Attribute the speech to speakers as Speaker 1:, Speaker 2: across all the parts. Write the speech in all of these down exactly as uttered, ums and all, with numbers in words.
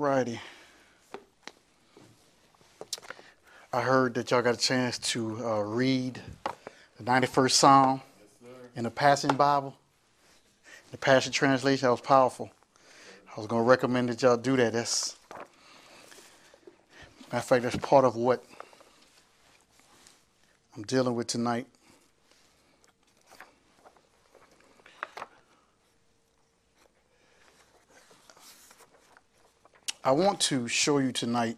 Speaker 1: righty. I heard that y'all got a chance to uh, read the ninety-first Psalm in the Passion Bible, the Passion Translation. That was powerful. I was going to recommend that y'all do that. That's, matter of fact, that's part of what I'm dealing with tonight. I want to show you tonight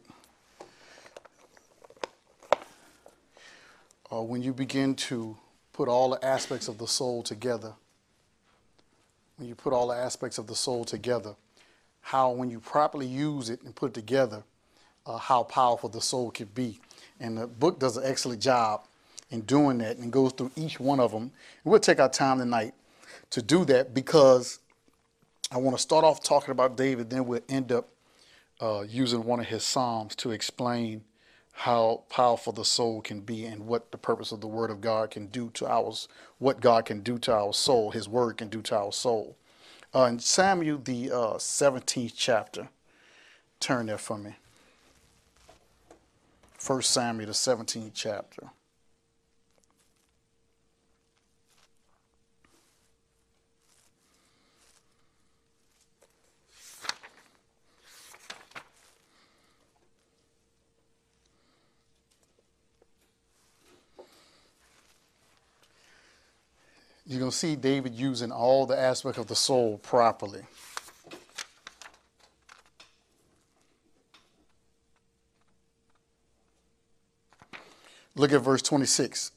Speaker 1: uh, when you begin to put all the aspects of the soul together, when you put all the aspects of the soul together, how when you properly use it and put it together, uh, how powerful the soul can be. And the book does an excellent job in doing that and goes through each one of them. And we'll take our time tonight to do that because I want to start off talking about David, then we'll end up Uh, using one of his Psalms to explain how powerful the soul can be and what the purpose of the Word of God can do to ours, what God can do to our soul, His Word can do to our soul. Uh, in Samuel, the uh, seventeenth chapter, turn there for me. First Samuel, the seventeenth chapter. You're going to see David using all the aspects of the soul properly. Look at verse twenty-six.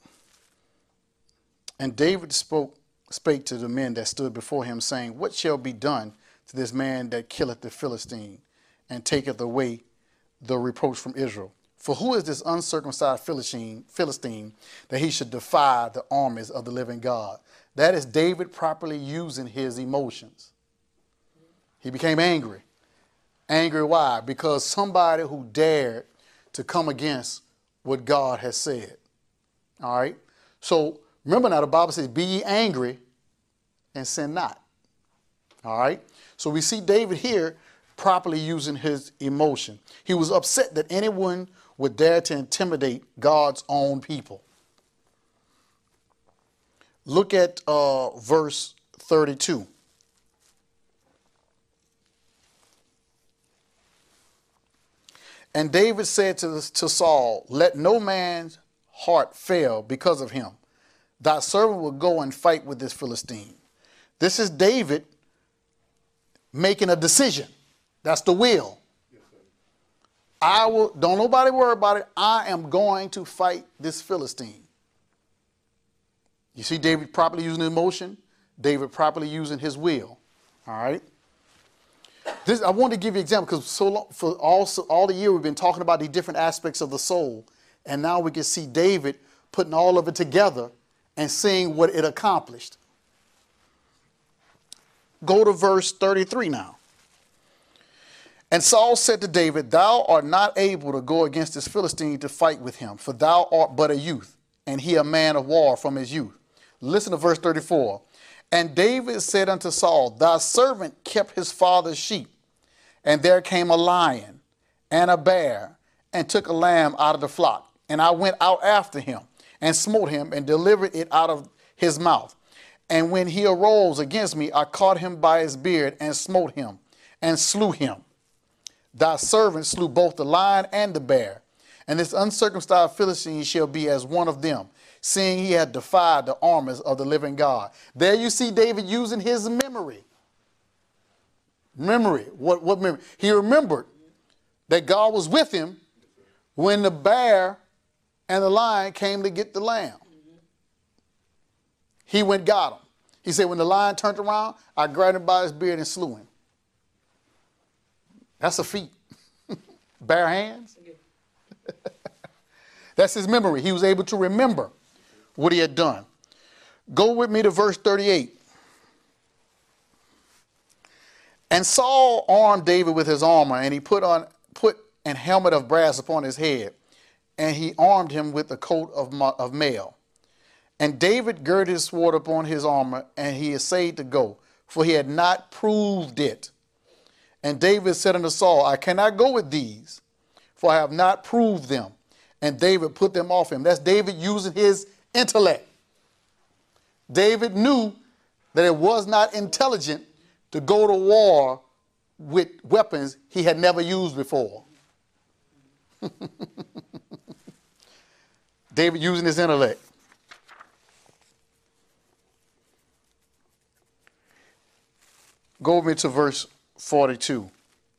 Speaker 1: And David spoke, spake to the men that stood before him, saying, What shall be done to this man that killeth the Philistine, and taketh away the reproach from Israel? For who is this uncircumcised Philistine, Philistine that he should defy the armies of the living God? That is David properly using his emotions. He became angry. Angry why? Because somebody who dared to come against what God has said. All right? So remember now, the Bible says, be ye angry and sin not. All right? So we see David here properly using his emotion. He was upset that anyone would dare to intimidate God's own people. Look at uh, verse thirty-two. And David said to, to Saul, Let no man's heart fail because of him. Thy servant will go and fight with this Philistine. This is David making a decision. That's the will. I will, don't nobody worry about it. I am going to fight this Philistine. You see David properly using emotion, David properly using his will. All right. This, I want to give you an example because so long, for all, all the year we've been talking about the different aspects of the soul. And now we can see David putting all of it together and seeing what it accomplished. Go to verse thirty-three now. And Saul said to David, Thou art not able to go against this Philistine to fight with him, for thou art but a youth, and he a man of war from his youth. Listen to verse thirty-four. And David said unto Saul, Thy servant kept his father's sheep, and there came a lion and a bear, and took a lamb out of the flock. And I went out after him, and smote him, and delivered it out of his mouth. And when he arose against me, I caught him by his beard, and smote him, and slew him. Thy servant slew both the lion and the bear, and this uncircumcised Philistine shall be as one of them, seeing he had defied the armies of the living God. There you see David using his memory. Memory. What, what memory? He remembered that God was with him when the bear and the lion came to get the lamb. He went and got him. He said, when the lion turned around, I grabbed him by his beard and slew him. That's a feat. Bare hands. That's his memory. He was able to remember what he had done. Go with me to verse thirty-eight. And Saul armed David with his armor, and he put on put an helmet of brass upon his head, and he armed him with a coat of, of mail. And David girded his sword upon his armor, and he essayed to go, for he had not proved it. And David said unto Saul, I cannot go with these, for I have not proved them. And David put them off him. That's David using his intellect. David knew that it was not intelligent to go to war with weapons he had never used before. David using his intellect. Go with me to verse forty-two.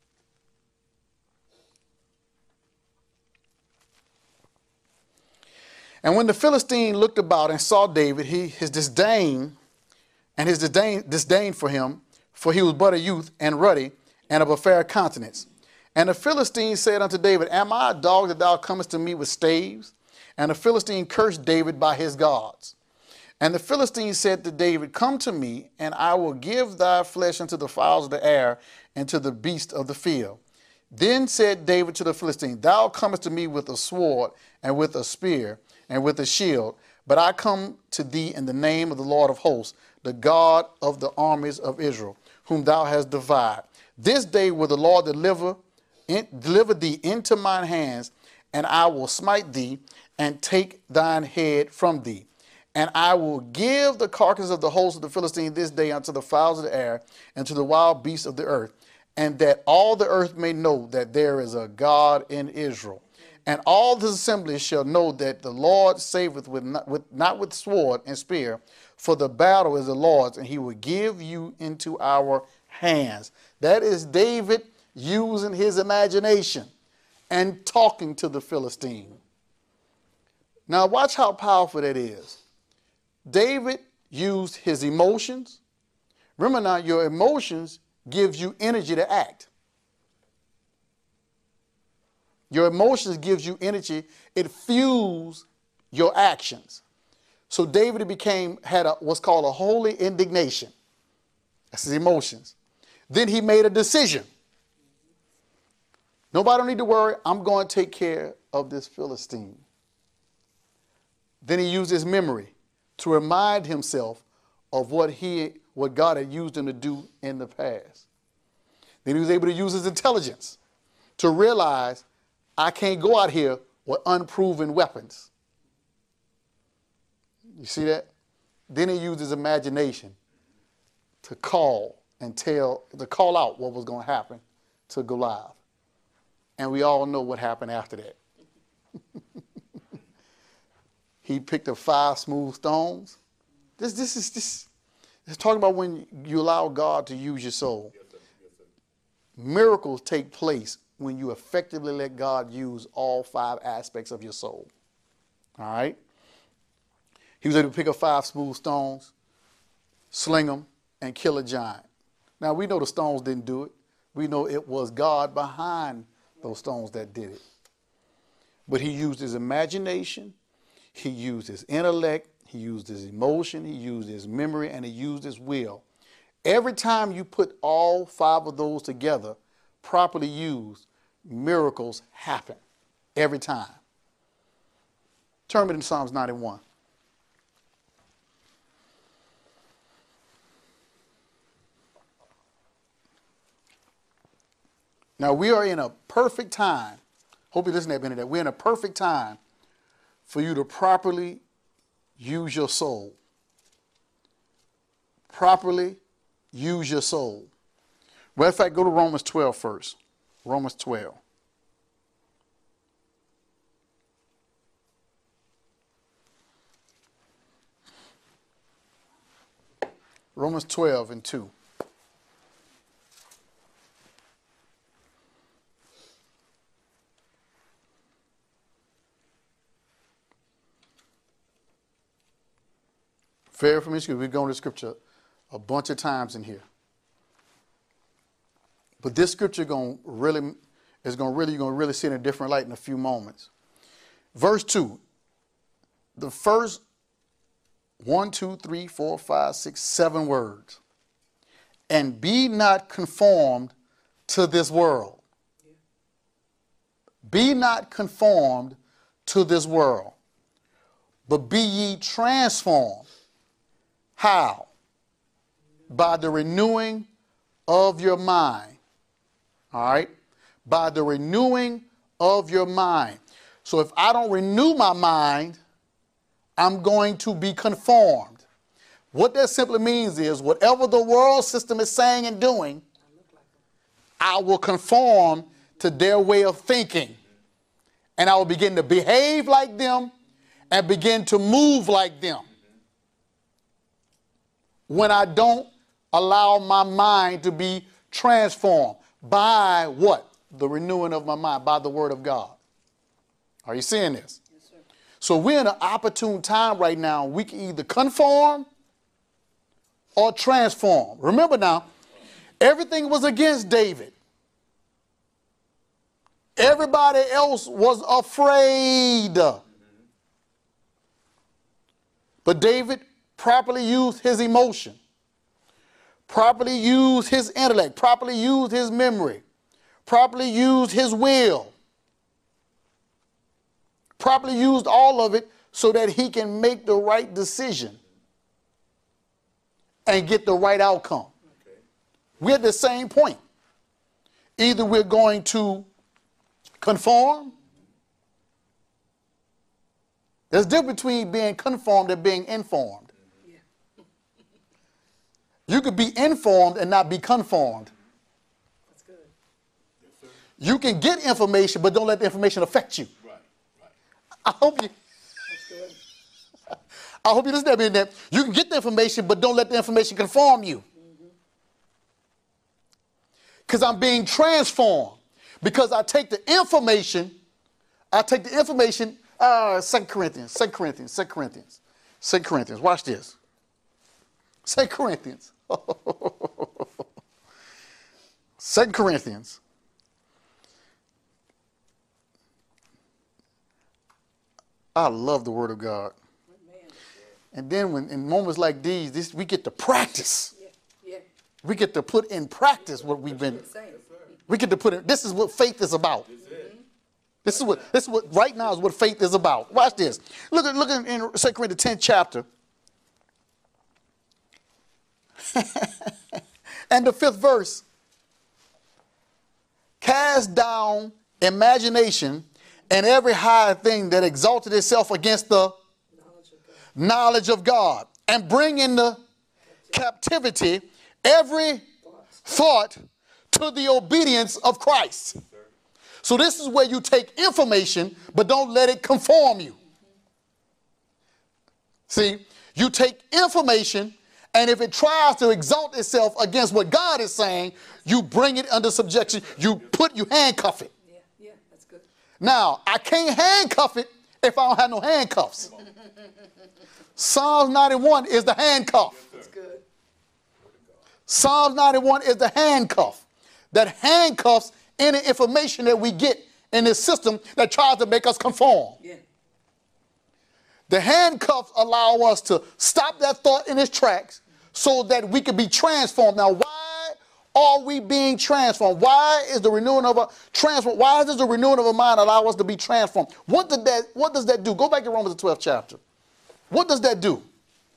Speaker 1: And when the Philistine looked about and saw David, he his disdain and his disdain, disdain for him, for he was but a youth and ruddy and of a fair countenance. And the Philistine said unto David, Am I a dog that thou comest to me with staves? And the Philistine cursed David by his gods. And the Philistine said to David, Come to me, and I will give thy flesh unto the fowls of the air and to the beasts of the field. Then said David to the Philistine, Thou comest to me with a sword and with a spear and with a shield, but I come to thee in the name of the Lord of hosts, the God of the armies of Israel, whom thou hast defied. This day will the Lord deliver, in, deliver thee into mine hands, and I will smite thee and take thine head from thee. And I will give the carcass of the host of the Philistines this day unto the fowls of the air and to the wild beasts of the earth, and that all the earth may know that there is a God in Israel. And all this assembly shall know that the Lord saveth with not, with not with sword and spear, for the battle is the Lord's, and he will give you into our hands. That is David using his imagination and talking to the Philistine. Now watch how powerful that is. David used his emotions. Remember now, your emotions gives you energy to act. Your emotions gives you energy. It fuels your actions. So David became, had a, what's called a holy indignation. That's his emotions. Then he made a decision. Nobody don't need to worry. I'm going to take care of this Philistine. Then he used his memory to remind himself of what he, what God had used him to do in the past. Then he was able to use his intelligence to realize, I can't go out here with unproven weapons. You see that? Then he used his imagination to call and tell, to call out what was going to happen to Goliath. And we all know what happened after that. He picked up five smooth stones. This, this is this. It's talking about when you allow God to use your soul.
Speaker 2: Yes, sir. Yes, sir.
Speaker 1: Miracles take place when you effectively let God use all five aspects of your soul. All right? He was able to pick up five smooth stones, sling them, and kill a giant. Now, we know the stones didn't do it. We know it was God behind those stones that did it. But he used his imagination, he used his intellect, he used his emotion, he used his memory, and he used his will. Every time you put all five of those together, properly used, miracles happen. Every time. Turn me to Psalms ninety-one. Now, we are in a perfect time. Hope you listen to that, Benedict. We're in a perfect time for you to properly use your soul. Properly use your soul. Matter of fact, go to Romans twelve first. Romans twelve. Romans twelve and two. Very familiar scripture. We've gone to scripture a bunch of times in here. But this scripture going really is going to really you're going to really see it in a different light in a few moments. Verse two. The first one, two, three, four, five, six, seven words. And be not conformed to this world. Be not conformed to this world, but be ye transformed. How? By the renewing of your mind, All right? By the renewing of your mind. So if I don't renew my mind, I'm going to be conformed. What that simply means is whatever the world system is saying and doing, I will conform to their way of thinking. And I will begin to behave like them and begin to move like them. When I don't allow my mind to be transformed by what? The renewing of my mind, by the word of God. Are you seeing this? Yes, sir. So we're in an opportune time right now. We can either conform or transform. Remember now, everything was against David. Everybody else was afraid. But David properly used his emotion, properly used his intellect, properly used his memory, properly used his will, properly used all of it so that he can make the right decision and get the right outcome. Okay. We're at the same point. Either we're going to conform. There's a difference between being conformed and being informed. You could be informed and not be conformed.
Speaker 2: That's good.
Speaker 3: Yes, sir.
Speaker 1: You can get information, but don't let the information affect you.
Speaker 3: Right, right.
Speaker 1: I hope you.
Speaker 2: That's good.
Speaker 1: I hope you listen to me in that. You can get the information, but don't let the information conform you. Because I'm being transformed. Because I take the information, I take the information, uh, Second Corinthians, Second Corinthians, Second Corinthians, Second Corinthians. Watch this. Second Corinthians. Second Corinthians. I love the Word of God. And then when in moments like these, this, we get to practice.
Speaker 2: Yeah, yeah.
Speaker 1: We get to put in practice what we've been. We get to put in. This is what faith is about. This is what this is what right now is what faith is about. Watch this. Look at look at in Second Corinthians tenth chapter. And the fifth verse. Cast down imagination and every high thing that exalted itself against the
Speaker 2: Knowledge of God.
Speaker 1: knowledge of God, and bring into captivity every thought to the obedience of Christ. So this is where you take information, but don't let it conform you. See, you take information, and if it tries to exalt itself against what God is saying, you bring it under subjection. You put, you handcuff it.
Speaker 2: Yeah, yeah, that's good.
Speaker 1: Now, I can't handcuff it if I don't have no handcuffs. Psalms ninety-one is the handcuff.
Speaker 2: That's good.
Speaker 1: Psalms ninety-one is the handcuff that handcuffs any information that we get in this system that tries to make us conform.
Speaker 2: Yeah.
Speaker 1: The handcuffs allow us to stop that thought in its tracks so that we can be transformed. Now, why are we being transformed? Why is the renewing of a transform? Why does the renewing of a mind allow us to be transformed? What did that? What does that do? Go back to Romans the twelfth chapter. What does that do?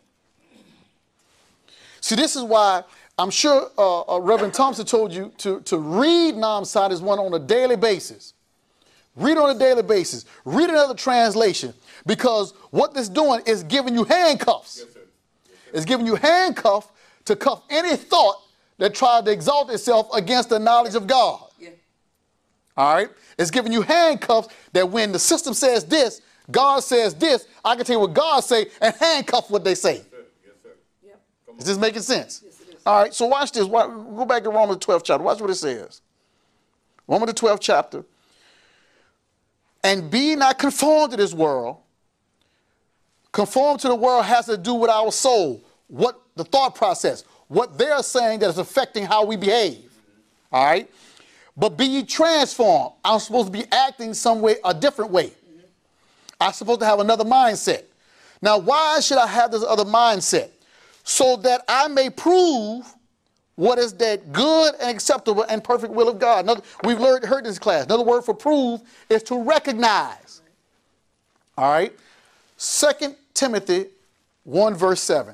Speaker 1: See, this is why I'm sure uh, uh, Reverend Thompson told you to, to read Nam Sadis one on a daily basis. Read on a daily basis. Read another translation. Because what this doing is giving you handcuffs.
Speaker 3: Yes, sir. Yes, sir.
Speaker 1: It's giving you handcuffs to cuff any thought that tried to exalt itself against the knowledge of God.
Speaker 2: Yeah.
Speaker 1: All right? It's giving you handcuffs that when the system says this, God says this, I can tell you what God say and handcuff what they say.
Speaker 3: Yes, sir. Yes, sir.
Speaker 2: Yeah.
Speaker 1: Is this making sense?
Speaker 2: Yes, it is.
Speaker 1: All right, so watch this. Wa- Go back to Romans twelfth chapter. Watch what it says. Romans the twelfth chapter. And be not conformed to this world. Conform to the world has to do with our soul, what the thought process, what they're saying that is affecting how we behave. All right? But be ye transformed. I'm supposed to be acting some way, a different way. I'm supposed to have another mindset. Now, why should I have this other mindset? So that I may prove what is that good and acceptable and perfect will of God. Another, we've learned, heard this class. Another word for prove is to recognize. All right? Second Timothy one verse seven.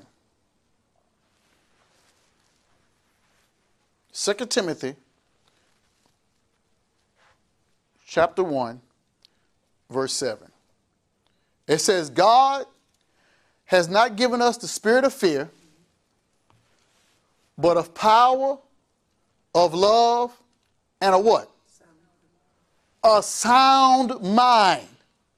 Speaker 1: Second Timothy chapter one, verse seven. It says, God has not given us the spirit of fear, but of power, of love, and a what? A sound mind.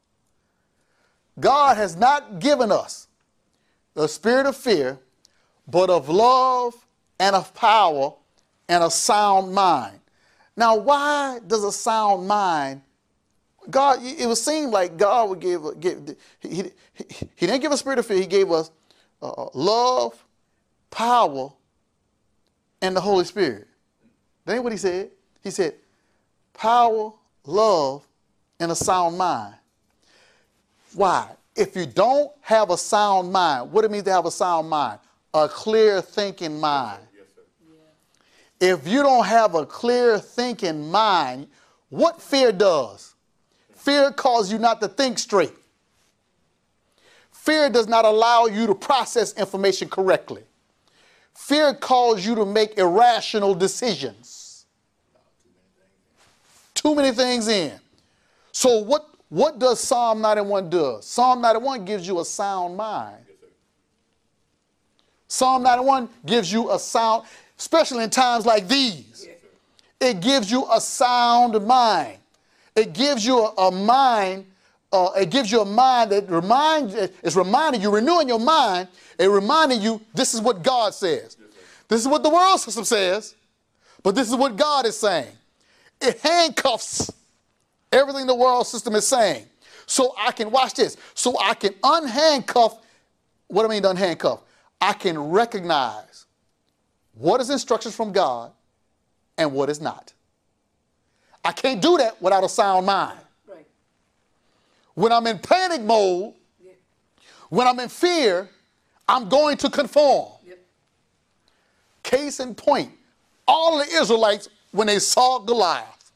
Speaker 1: God has not given us the spirit of fear, but of love and of power and a sound mind. Now, why does a sound mind, God, it would seem like God would give, give he, he, he didn't give us spirit of fear, he gave us uh, love, power, and the Holy Spirit. That ain't what he said. He said power, love, and a sound mind. Why? If you don't have a sound mind, what it means to have a sound mind? A clear thinking mind.
Speaker 3: Yes, sir. Yeah.
Speaker 1: If you don't have a clear thinking mind, what fear does? Fear causes you not to think straight. Fear does not allow you to process information correctly. Fear causes you to make irrational decisions. Too many things in. So what, what does Psalm ninety-one do? Psalm ninety-one gives you a sound mind.
Speaker 3: Yes, sir.
Speaker 1: Psalm ninety-one gives you a sound, especially in times like these.
Speaker 3: Yes, sir.
Speaker 1: It gives you a sound mind. It gives you a, a mind, uh, it gives you a mind that reminds, it's reminding you, renewing your mind, it reminding you this is what God says. Yes, this is what the world system says, but this is what God is saying. It handcuffs everything the world system is saying. So I can, watch this, so I can unhandcuff, what do I mean to unhandcuff? I can recognize what is instructions from God and what is not. I can't do that without a sound mind.
Speaker 2: Right.
Speaker 1: When I'm in panic mode,
Speaker 2: Yeah.
Speaker 1: when I'm in fear, I'm going to conform.
Speaker 2: Yep.
Speaker 1: Case in point, all the Israelites, when they saw Goliath,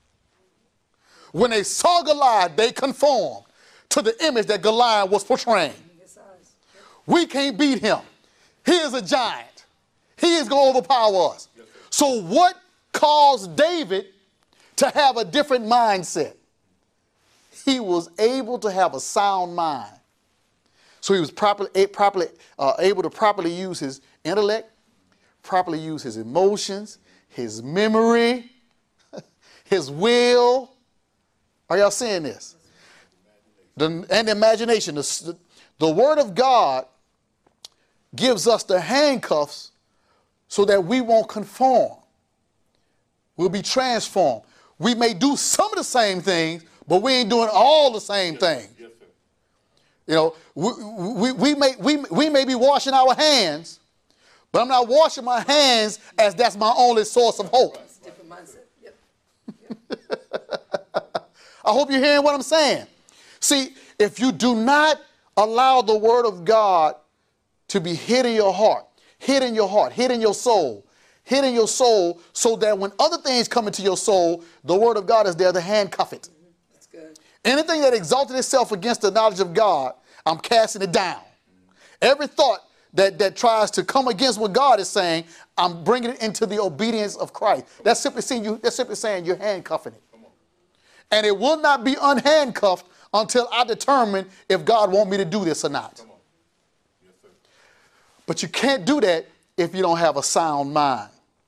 Speaker 1: when they saw Goliath, they conformed to the image that Goliath was portraying.
Speaker 2: In his eyes. Yep.
Speaker 1: We can't beat him. He is a giant. He is going to overpower us.
Speaker 3: Yes, sir.
Speaker 1: So what caused David to have a different mindset? He was able to have a sound mind. So he was properly, properly uh, able to properly use his intellect, properly use his emotions, his memory, his will. Are y'all seeing this? The, and imagination. The, the Word of God gives us the handcuffs so that we won't conform. We'll be transformed. We may do some of the same things, but we ain't doing all the same things.
Speaker 3: Yes, sir.
Speaker 1: You know, we, we, we, may, we, we may be washing our hands, but I'm not washing my hands as that's my only source of hope.
Speaker 2: It's a different mindset. Yep.
Speaker 1: I hope you're hearing what I'm saying. See, if you do not allow the Word of God to be hid in your heart, hid in your heart, hid in your soul, hid in your soul, so that when other things come into your soul, the Word of God is there to handcuff it.
Speaker 2: That's good.
Speaker 1: Anything that exalted itself against the knowledge of God, I'm casting it down. Every thought that, that tries to come against what God is saying, I'm bringing it into the obedience of Christ. That's simply saying, you, that's simply saying you're handcuffing it. And it will not be unhandcuffed until I determine if God wants me to do this or not.
Speaker 3: Come on. Yes, sir.
Speaker 1: But you can't do that if you don't have a sound mind.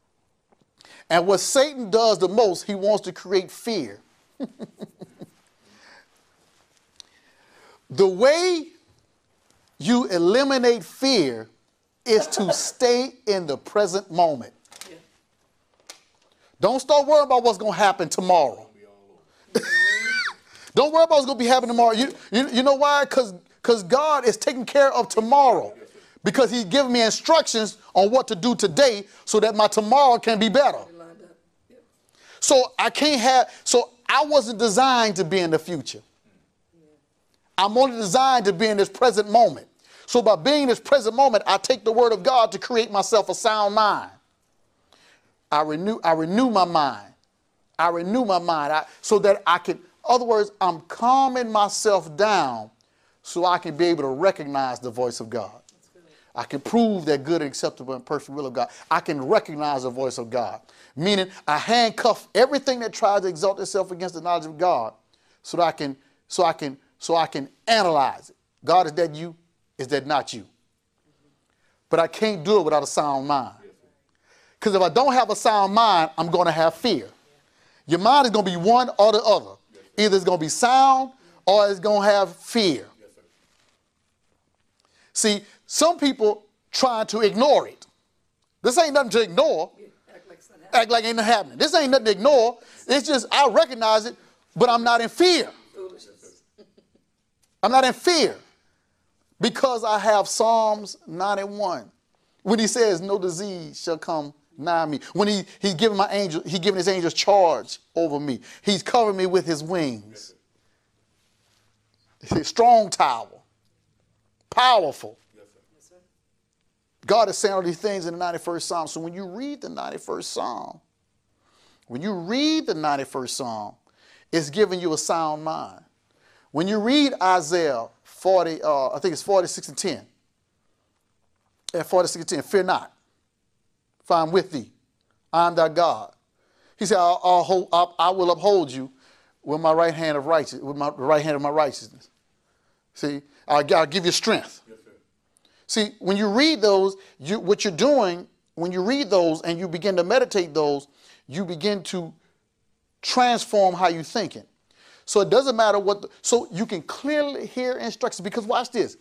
Speaker 1: And what Satan does the most, he wants to create fear. The way you eliminate fear is to stay in the present moment.
Speaker 2: Yeah.
Speaker 1: Don't start worrying about what's going to happen tomorrow. Don't worry about what's going to be happening tomorrow. You, you, you know why? Because because God is taking care of tomorrow. Because he's giving me instructions on what to do today so that my tomorrow can be better.
Speaker 2: Lined up. Yep.
Speaker 1: So I can't have, so I wasn't designed to be in the future. I'm only designed to be in this present moment. So by being in this present moment, I take the Word of God to create myself a sound mind. I renew, I renew my mind. I renew my mind I, so that I can, in other words, I'm calming myself down so I can be able to recognize the voice of God. I can prove that good and acceptable and perfect will of God. I can recognize the voice of God. Meaning I handcuff everything that tries to exalt itself against the knowledge of God so that I can, so I can, so I can analyze it. God, is that you? Is that not you? But I can't do it without a sound mind. Because if I don't have a sound mind, I'm going to have fear. Your mind is going to be one or the other. Either it's going to be sound or it's going to have fear. See, some people try to ignore it. This ain't nothing to ignore.
Speaker 2: Act like it's not happening.
Speaker 1: Act like ain't nothing happening. This ain't nothing to ignore. It's just I recognize it, but I'm not in fear.
Speaker 2: Foolishness.
Speaker 1: I'm not in fear because I have Psalms ninety-one. When he says, no disease shall come nigh me. When he, he's giving my angel, he's giving his angels charge over me. He's covering me with his wings. It's a strong tower. Powerful.
Speaker 2: Yes, sir.
Speaker 1: God is saying all these things in the ninety-first Psalm. So when you read the ninety-first Psalm, when you read the ninety-first Psalm, it's giving you a sound mind. When you read Isaiah forty, uh, I think it's forty-six and ten. At forty-six and ten, fear not, for I'm with thee. I am thy God. He said, I'll, I'll hold, I'll, I will uphold you with my right hand of righteousness, with my the right hand of my righteousness. See, I'll, I'll give you strength.
Speaker 3: Yes, sir.
Speaker 1: See, when you read those, you, what you're doing, when you read those and you begin to meditate those, you begin to transform how you're thinking. So it doesn't matter what, the, so you can clearly hear instructions, because watch this.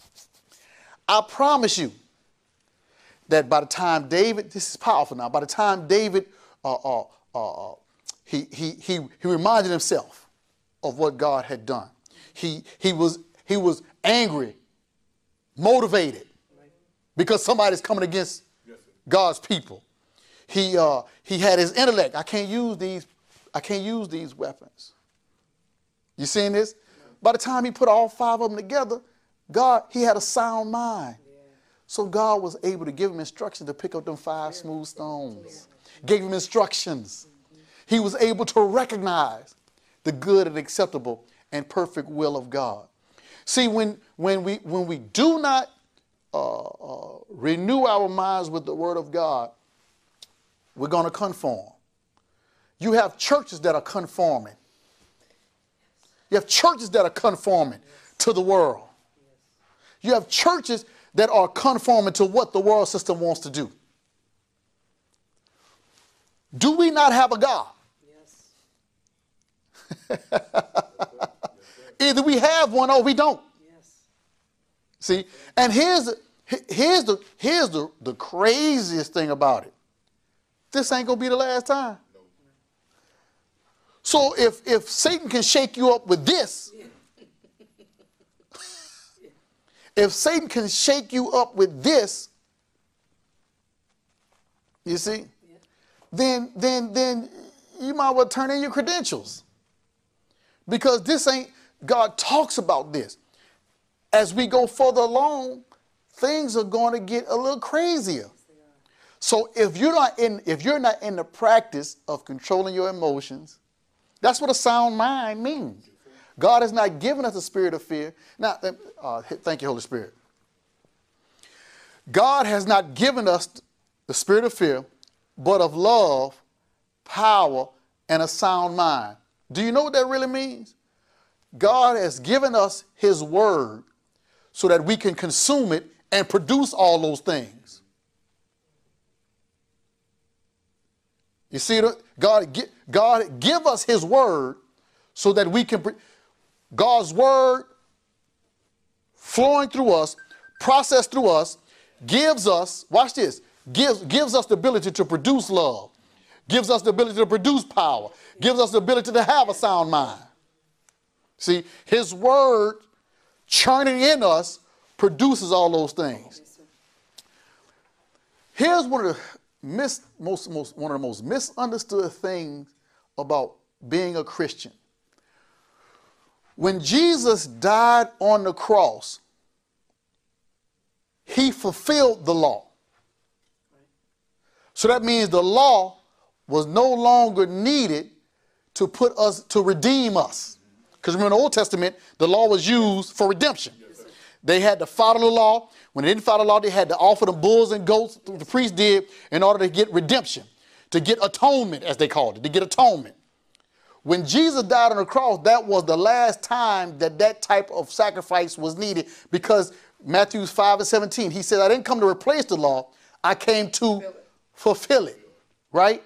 Speaker 1: I promise you that by the time David, this is powerful now, by the time David, uh, uh, uh, he, he, he, he reminded himself of what God had done. He, he was, he was angry, motivated, because somebody's coming against God's people. He, uh, he had his intellect. I can't use these, I can't use these weapons. You seeing this? By the time he put all five of them together, God, he had a sound mind. So God was able to give him instructions to pick up them five smooth stones. Gave him instructions. He was able to recognize the good and acceptable and perfect will of God. See, when, when, we, when we do not uh, uh, renew our minds with the word of God, we're going to conform. You have churches that are conforming. You have churches that are conforming to the world. You have churches that are conforming to what the world system wants to do. Do we not have a God?
Speaker 2: Yes.
Speaker 1: Either we have one or we don't.
Speaker 2: Yes.
Speaker 1: See, and here's the, here's the, here's the, the craziest thing about it. This ain't going to be the last time. So if, if Satan can shake you up with this, if Satan can shake you up with this, you see,
Speaker 2: Yeah.
Speaker 1: then, then, then you might well turn in your credentials. Because this ain't, God talks about this. As we go further along, things are going to get a little crazier. So if you're not in, if you're not in the practice of controlling your emotions, that's what a sound mind means. God has not given us a spirit of fear. Now, uh, thank you, Holy Spirit. God has not given us the spirit of fear, but of love, power, and a sound mind. Do you know what that really means? God has given us his word so that we can consume it and produce all those things. You see, God, God give us his word so that we can, God's word flowing through us, processed through us, gives us, watch this, gives, gives us the ability to produce love, gives us the ability to produce power, gives us the ability to have a sound mind. See, his word churning in us produces all those things. Here's one of the mis, most, most, one of the most misunderstood things about being a Christian. When Jesus died on the cross, he fulfilled the law. So that means the law was no longer needed to put us, to redeem us. Because remember in the Old Testament, the law was used for redemption. They had to follow the law. When they didn't follow the law, they had to offer them bulls and goats, the priest did, in order to get redemption, to get atonement, as they called it, to get atonement. When Jesus died on the cross, that was the last time that that type of sacrifice was needed, because Matthew five and seventeen, he said, I didn't come to replace the law, I came to fulfill it, right?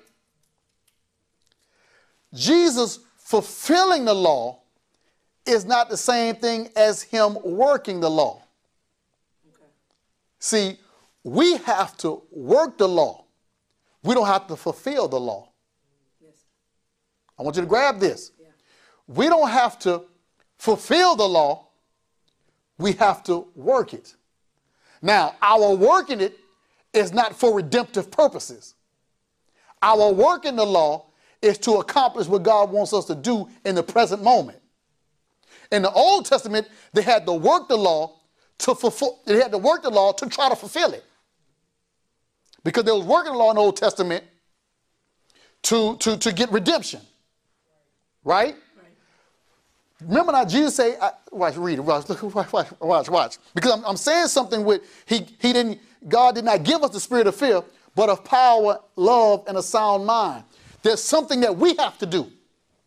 Speaker 1: Jesus fulfilling the law is not the same thing as him working the law.
Speaker 2: Okay.
Speaker 1: See, we have to work the law. We don't have to fulfill the law.
Speaker 2: Yes.
Speaker 1: I want you to grab this.
Speaker 2: Yeah.
Speaker 1: We don't have to fulfill the law. We have to work it. Now, our working it is not for redemptive purposes. Our working the law is to accomplish what God wants us to do in the present moment. In the Old Testament, they had to work the law to fulfill, they had to work the law to try to fulfill it. Because they was working the law in the Old Testament to, to, to get redemption. Right?
Speaker 2: Right.
Speaker 1: Remember now, Jesus say, I, watch, read it, watch, look, watch, watch, watch, watch. Because I'm, I'm saying something with, he, he didn't, God did not give us the spirit of fear, but of power, love, and a sound mind. There's something that we have to do.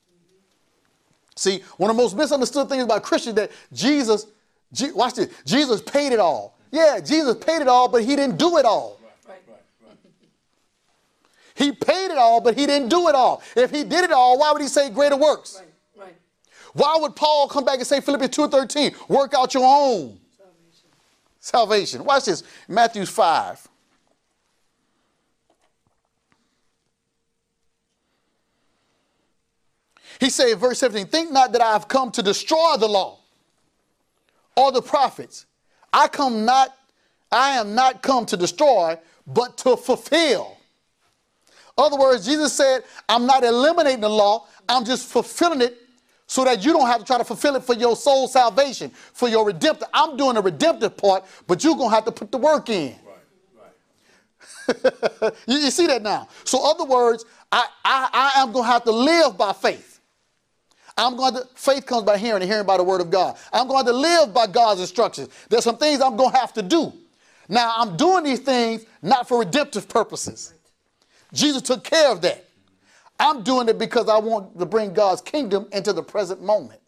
Speaker 1: See, one of the most misunderstood things about Christians that Jesus, Je, watch this, Jesus paid it all. Yeah, Jesus paid it all, but he didn't do it all.
Speaker 2: Right.
Speaker 3: Right, right.
Speaker 1: He paid it all, but he didn't do it all. If he did it all, why would he say greater works?
Speaker 2: Right. Right.
Speaker 1: Why would Paul come back and say Philippians two thirteen, work out your own
Speaker 2: Salvation.
Speaker 1: salvation? Watch this, Matthew five. He said in verse seventeen, think not that I have come to destroy the law or the prophets. I come not, I am not come to destroy, but to fulfill. In other words, Jesus said, I'm not eliminating the law, I'm just fulfilling it so that you don't have to try to fulfill it for your soul salvation, for your redemptive. I'm doing the redemptive part, but you're going to have to put the work in.
Speaker 3: Right, right.
Speaker 1: you, you see that now? So in other words, I, I, I am going to have to live by faith. I'm going to, faith comes by hearing and hearing by the word of God. I'm going to live by God's instructions. There's some things I'm going to have to do. Now, I'm doing these things not for redemptive purposes. Jesus took care of that. I'm doing it because I want to bring God's kingdom into the present moment.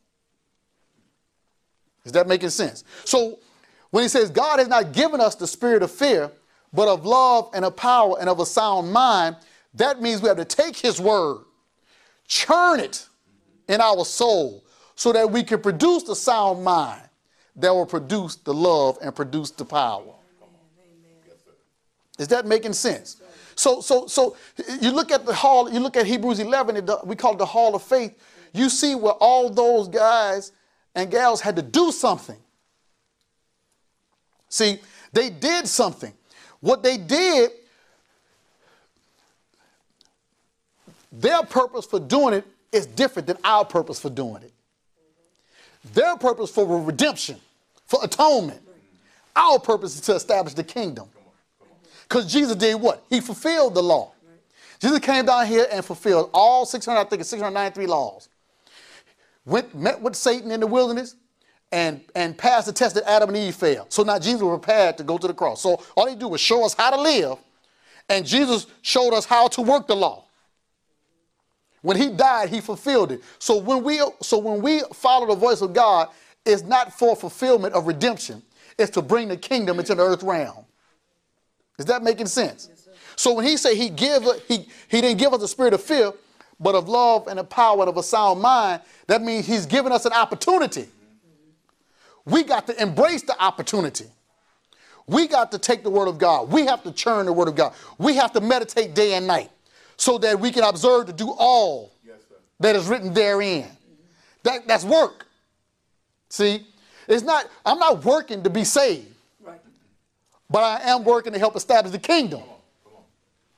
Speaker 1: Is that making sense? So when he says God has not given us the spirit of fear, but of love and of power and of a sound mind, that means we have to take his word, churn it in our soul so that we can produce the sound mind that will produce the love and produce the power. Is that making sense? So, so, so you look at the hall, you look at Hebrews eleven, it, we call it the hall of faith. You see where all those guys and gals had to do something. See, they did something. What they did, their purpose for doing it is different than our purpose for doing it. Their purpose for redemption, for atonement. Our purpose is to establish the kingdom. Because Jesus did what? He fulfilled the law. Jesus came down here and fulfilled all six hundred, I think it's six hundred ninety-three laws. Went, met with Satan in the wilderness and, and passed the test that Adam and Eve failed. So now Jesus was prepared to go to the cross. So all he did was show us how to live, and Jesus showed us how to work the law. When he died, he fulfilled it. So when we so when we follow the voice of God, it's not for fulfillment of redemption. It's to bring the kingdom into the earth realm. Is that making sense? Yes, so when he say he give he he didn't give us a spirit of fear, but of love and of power and of a sound mind, that means he's given us an opportunity. Mm-hmm. We got to embrace the opportunity. We got to take the word of God. We have to churn the word of God. We have to meditate day and night, so that we can observe to do all yes, that is written therein. Mm-hmm. That, that's work. See, it's not, I'm not working to be saved,
Speaker 2: Right.
Speaker 1: but I am working to help establish the kingdom.
Speaker 3: Come on, come on.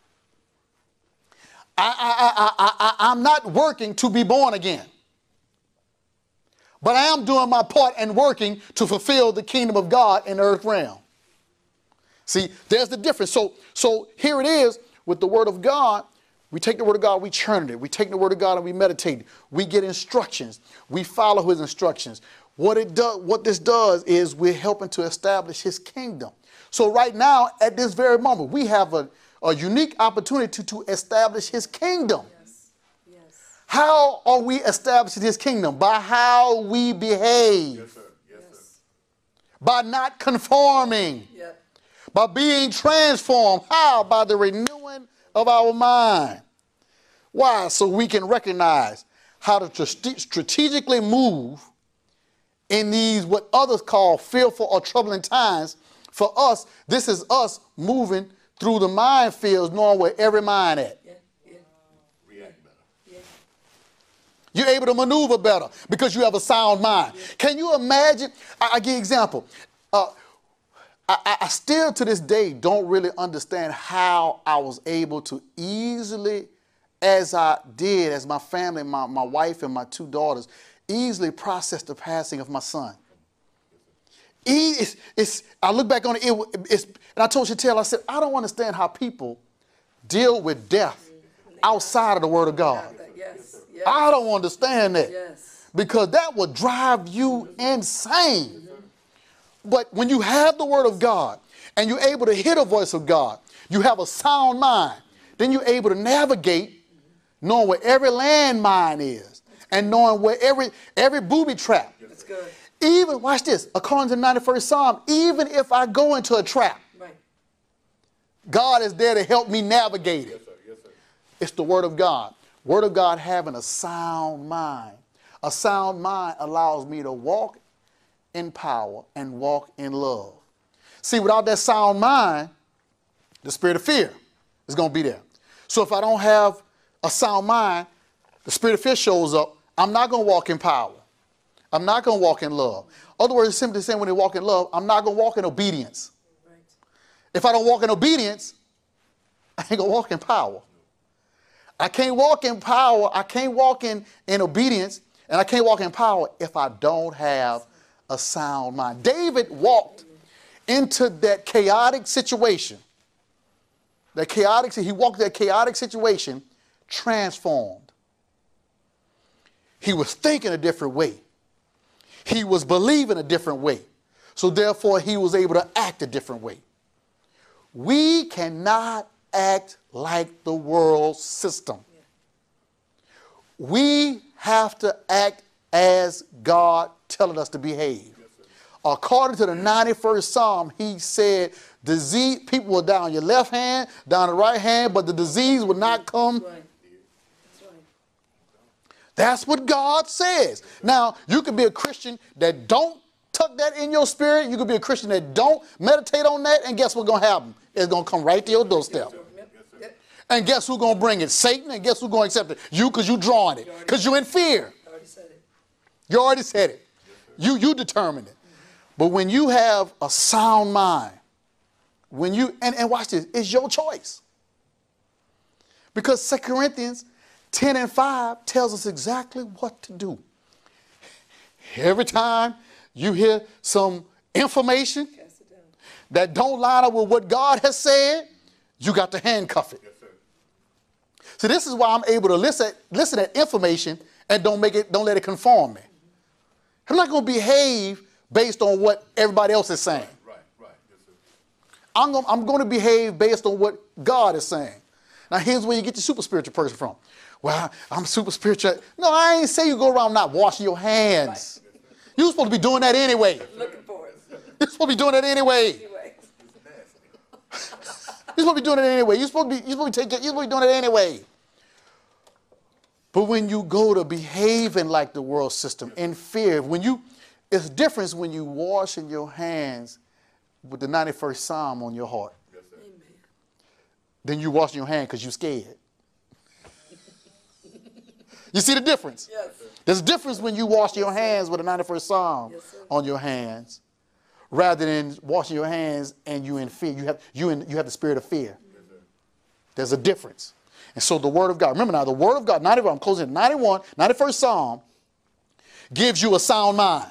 Speaker 1: I, I, I, I, I, I'm not working to be born again, but I am doing my part and working to fulfill the kingdom of God in the earth realm. See, there's the difference. So, so here it is with the word of God. We take the word of God, we churn it. We take the word of God and we meditate. We get instructions. We follow his instructions. what it does, what this does is we're helping to establish his kingdom. So right now, at this very moment, we have a, a unique opportunity to, to establish his kingdom.
Speaker 2: Yes. Yes.
Speaker 1: How are we establishing his kingdom? By how we behave.
Speaker 3: Yes, sir. Yes, sir.
Speaker 1: By not conforming.
Speaker 2: Yep.
Speaker 1: By being transformed. How? By the renewing of our mind. Why? So we can recognize how to strategically move in these what others call fearful or troubling times. For us, this is us moving through the minefields, knowing where every mind at.
Speaker 2: Yeah. Yeah.
Speaker 3: React better.
Speaker 2: Yeah.
Speaker 1: You're able to maneuver better because you have a sound mind. Yeah. Can you imagine? I, I give you an example. Uh, I, I still to this day don't really understand how I was able to easily, as I did, as my family, my, my wife and my two daughters, easily process the passing of my son. It's, it's, I look back on it, it it's, and I told Chantel, I said, I don't understand how people deal with death outside of the Word of God.
Speaker 2: Yes. Yes.
Speaker 1: I don't understand that.
Speaker 2: Yes.
Speaker 1: Because that will drive you insane. But when you have the Word of God and you're able to hear the voice of God, you have a sound mind, then you're able to navigate knowing where every landmine is and knowing where every, every booby trap.
Speaker 2: That's good.
Speaker 1: Even, watch this, according to the ninety-first Psalm, even if I go into a trap,
Speaker 2: Right.
Speaker 1: God is there to help me navigate it.
Speaker 3: Yes, sir. Yes, sir.
Speaker 1: It's the Word of God. Word of God having a sound mind. A sound mind allows me to walk in power and walk in love. See, without that sound mind, the spirit of fear is going to be there. So if I don't have a sound mind, the spirit of fear shows up, I'm not going to walk in power. I'm not going to walk in love. Other words, simply saying when they walk in love, I'm not going to walk in obedience.
Speaker 2: Right.
Speaker 1: If I don't walk in obedience, I ain't going to walk in power. I can't walk in power, I can't walk in, in obedience, and I can't walk in power if I don't have a sound mind. David walked into that chaotic situation. That chaotic, he walked that chaotic situation transformed. He was thinking a different way. He was believing a different way. So therefore, he was able to act a different way. We cannot act like the world system. We have to act as God telling us to behave. According to the ninety-first Psalm, he said, disease, people will die on your left hand, down the right hand, but the disease will not come.
Speaker 2: That's right. That's right.
Speaker 1: That's what God says. Now, you could be a Christian that don't tuck that in your spirit. You could be a Christian that don't meditate on that. And guess what's going to happen? It's going to come right to your doorstep.
Speaker 2: Yep. Yep.
Speaker 1: And guess who's going to bring it? Satan. And guess who's going to accept it? You, because you're drawing it. Because you're in fear.
Speaker 2: I already said it.
Speaker 1: You already said it. You, you determined it. But when you have a sound mind, when you, and, and watch this, it's your choice. Because Second Corinthians ten and five tells us exactly what to do. Every time you hear some information
Speaker 2: Cast it down.
Speaker 1: that don't line up with what God has said, you got to handcuff it.
Speaker 3: Yes, sir.
Speaker 1: So this is why I'm able to listen, listen to that information and don't make it, don't let it conform me. I'm not going to behave based on what everybody else is saying.
Speaker 3: Right, right. Yes, sir.
Speaker 1: I'm going, I'm going to behave based on what God is saying. Now, here's where you get the super spiritual person from. Well, I'm super spiritual. No, I ain't say you go around not washing your hands.
Speaker 2: Right.
Speaker 1: You're supposed to be doing that anyway.
Speaker 2: Looking for it.
Speaker 1: You're supposed to be doing that anyway.
Speaker 2: Anyway.
Speaker 1: You're supposed to be doing it anyway. You're supposed to be, you're supposed to be, taking, you're supposed to be doing it anyway. But when you go to behaving like the world system in fear, when you, it's different when you washing your hands with the ninety-first Psalm on your heart.
Speaker 3: Yes, sir.
Speaker 2: Amen.
Speaker 1: Then you washing your hand because you're scared. You see the difference?
Speaker 2: Yes.
Speaker 1: There's a difference when you wash your hands with the ninety-first Psalm
Speaker 2: Yes, sir.
Speaker 1: on your hands, rather than washing your hands and you in fear. You have you in, you have the spirit of fear.
Speaker 3: Yes, sir.
Speaker 1: There's a difference. And so the Word of God, remember now, the Word of God, ninety-one, I'm closing at ninety-one, ninety-first Psalm, gives you a sound mind.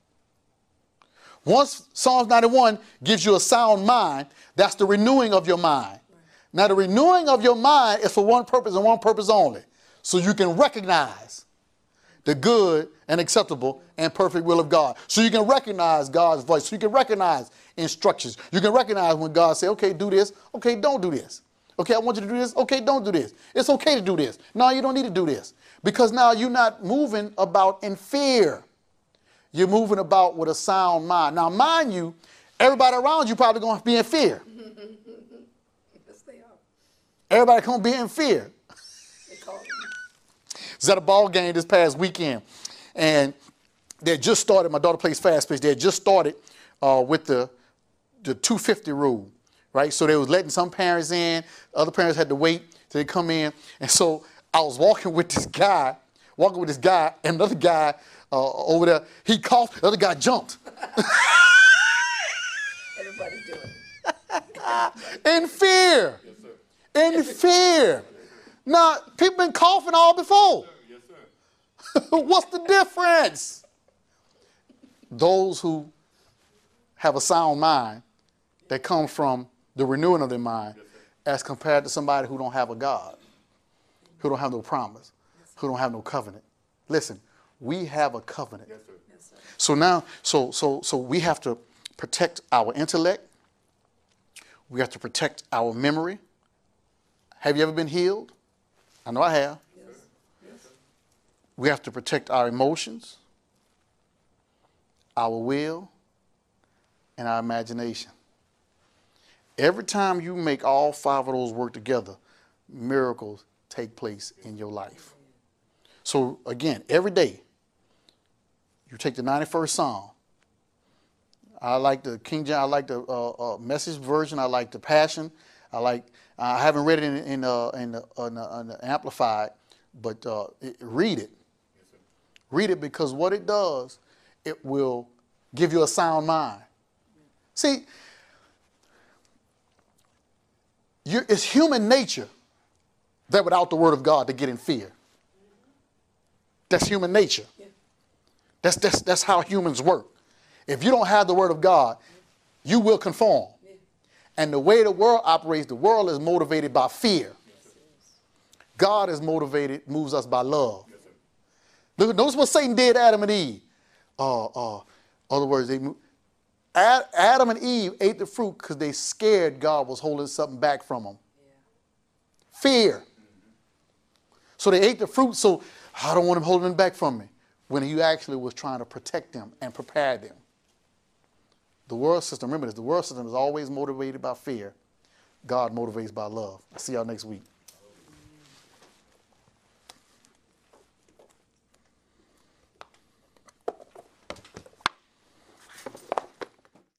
Speaker 1: Once Psalms ninety-one gives you a sound mind, that's the renewing of your mind. Right. Now, the renewing of your mind is for one purpose and one purpose only. So you can recognize the good and acceptable and perfect will of God. So you can recognize God's voice. So you can recognize instructions. You can recognize when God says, okay, do this. Okay, don't do this. Okay, I want you to do this. Okay, don't do this. It's okay to do this. No, you don't need to do this. Because now you're not moving about in fear. You're moving about with a sound mind. Now, mind you, everybody around you probably going to be in fear.
Speaker 2: Yes, they are.
Speaker 1: Everybody going to be in fear.
Speaker 2: They call them.
Speaker 1: I was at a ball game this past weekend, and they had just started. My daughter plays fast pitch. They had just started uh, with the the two fifty rule, right? So they was letting some parents in. Other parents had to wait till they come in. And so I was walking with this guy, walking with this guy, and another guy uh, over there. He coughed. The other guy jumped.
Speaker 2: Everybody doing it.
Speaker 1: In fear.
Speaker 3: Yes, sir.
Speaker 1: In fear. Now, people been coughing all before.
Speaker 3: Yes, sir.
Speaker 1: What's the difference? Those who have a sound mind that come from the renewing of their mind as compared to somebody who don't have a God, who don't have no promise, who don't have no covenant. Listen, we have a covenant.
Speaker 3: Yes, sir.
Speaker 2: Yes, sir.
Speaker 1: So now, so so so we have to protect our intellect. We have to protect our memory. Have you ever been healed? I know I have.
Speaker 2: Yes. Yes.
Speaker 1: We have to protect our emotions, our will, and our imagination. Every time you make all five of those work together, miracles take place in your life. So again, every day, you take the ninety-first Psalm. I like the King James, I like the uh, uh, Message version, I like the Passion, I like, I haven't read it in, in, uh, in, the, in, the, in the Amplified, but uh, it, read it. Read it, because what it does, it will give you a sound mind. See, you're, it's human nature that without the word of God to get in fear. That's human nature.
Speaker 2: Yeah.
Speaker 1: That's, that's, that's how humans work. If you don't have the word of God, you will conform.
Speaker 2: Yeah.
Speaker 1: And the way the world operates, the world is motivated by fear. God is motivated, moves us by love. Look, notice what Satan did to Adam and Eve. Uh, uh, other words, they, Ad, Adam and Eve ate the fruit because they scared God was holding something back from them.
Speaker 2: Yeah.
Speaker 1: Fear. So they ate the fruit, so I don't want him holding it back from me. When he actually was trying to protect them and prepare them. The world system, remember this, the world system is always motivated by fear. God motivates by love. I'll see y'all next week.